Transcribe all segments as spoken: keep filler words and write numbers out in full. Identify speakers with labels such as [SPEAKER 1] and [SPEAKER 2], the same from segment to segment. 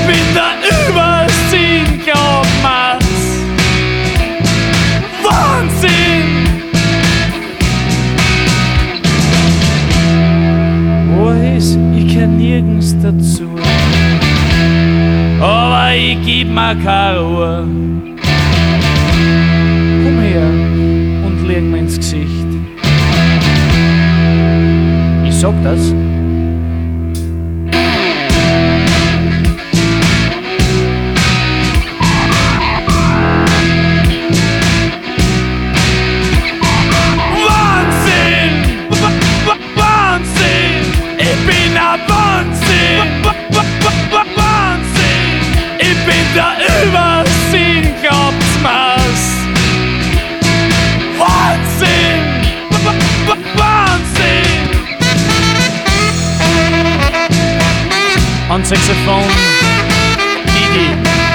[SPEAKER 1] bin der Übersinn, glaub mir's. Wahnsinn! Wo ist, ich kenn nirgends dazu, aber ich geb mir keine Ruhe. Komm her und leg mir ins Gesicht. Ich sag das. Wahnsinn! Wahnsinn! Ich bin ein Wahnsinn! Wahnsinn! Ich bin der Übersinn, glaubt's mir's! Wahnsinn! Wahnsinn! An Saxophon, Didi.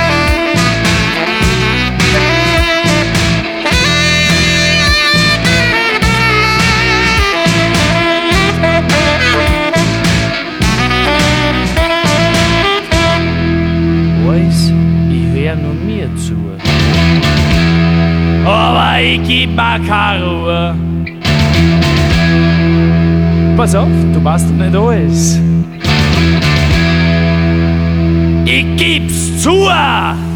[SPEAKER 1] Weiß, ich hör nur mir zu, aber ich geb mir keine Ruhe. Pass auf, du weißt doch nicht alles. Ich geb's zu!